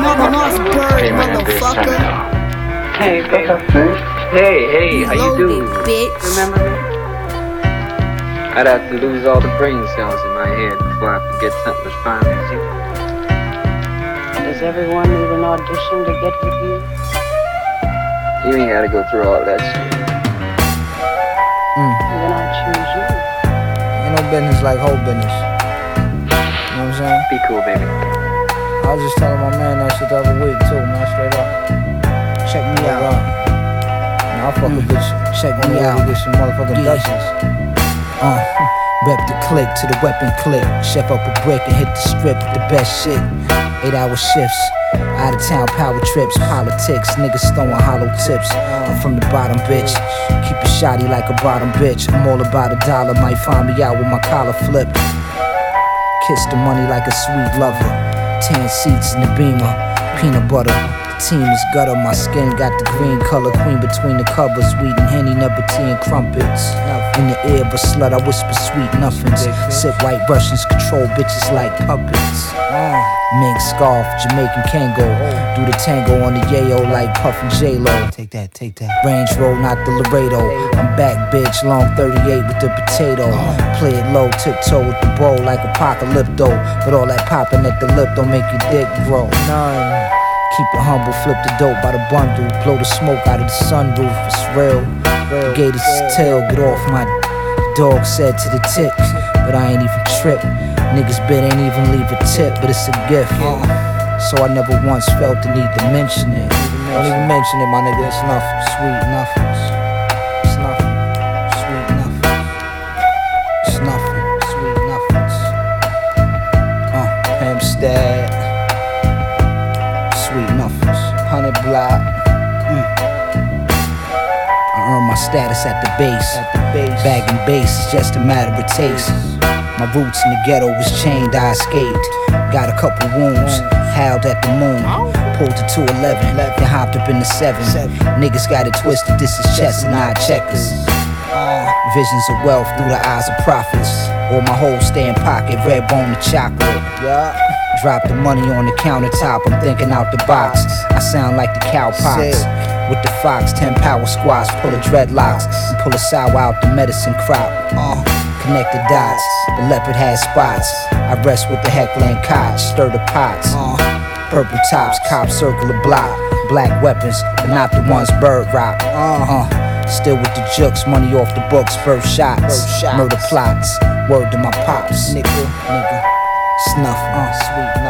Mossberg, motherfucker. Hey, baby. Hey, how you doing? Bitch. Remember me? I'd have to lose all the brain cells in my head before I forget something as fine as you. Does everyone need an audition to get with you? You ain't gotta go through all that shit. Then I choose you. Ain't no business like whole business. You know what I'm saying? Be cool, baby. I was just telling my man that shit the other week too, man, straight up. Check me out. Nah, I fuck a bitch. Check me out. Get some motherfucking Dutchess. Rep the click to the weapon click. Chef up a brick and hit the strip with the best shit. 8-hour shifts. Out of town power trips, politics, niggas throwing hollow tips. I'm from the bottom, bitch. Keep it shoddy like a bottom bitch. I'm all about a dollar, might find me out with my collar flipped. Kiss the money like a sweet lover. 10 seats in the Beamer, peanut butter. The team is gutter, my skin got the green color. Queen between the covers, weed and Henny, never tea and crumpets. In the ear of a slut, I whisper sweet nothings. Sip white Russians, control bitches like puppets. Mink scarf, Jamaican Kango. Do the tango on the yayo like Puffin' J-Lo. Take that. Range roll, not the Laredo. I'm back, bitch, long 38 with the potato. Play it low, tiptoe with the bowl like Apocalypto. But all that popping at the lip don't make your dick grow. None. Keep it humble, flip the dope by the bundle. Blow the smoke out of the sunroof, it's real. Gators tail, get off my dog said to the tick. But I ain't even trip. Niggas bid ain't even leave a tip, but it's a gift. So I never once felt the need to mention it. Don't even mention it, my nigga. It's nothing. Sweet nothings. It's nothing. Sweet nothings. It's nothing. Sweet nothings. Hempstead. Sweet nothings. 100 block. I earn my status at the base. Bagging bass is just a matter of taste. My roots in the ghetto was chained, I escaped. Got a couple wounds, howled at the moon. Pulled the 211, then hopped up in the 7. Niggas got it twisted, this is chess and not checkers. Visions of wealth through the eyes of prophets. Or my whole stay in pocket, red bone to chocolate. Drop the money on the countertop, I'm thinking out the box. I sound like the cowpox. With the fox, 10 power squats, pull the dreadlocks. And pull a sour out the medicine crop. Connect the dots, the leopard has spots. I rest with the heckling koch, stir the pots. Purple tops, cops circle the block. Black weapons, but not the ones bird rock. Still with the jukes, money off the books, first shots. Murder plots, word to my pops. Nigga, snuff, sweet